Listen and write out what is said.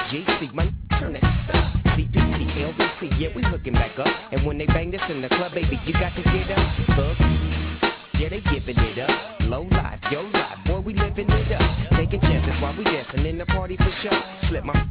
GC, man, turn that up. CPT, LBC, yeah, we hooking back up. And when they bang this in the club, baby, you got to get up. Hook, yeah, they giving it up. Low life, yo life, boy, we living it up. Taking chances while we dancing in the party for sure. Slip my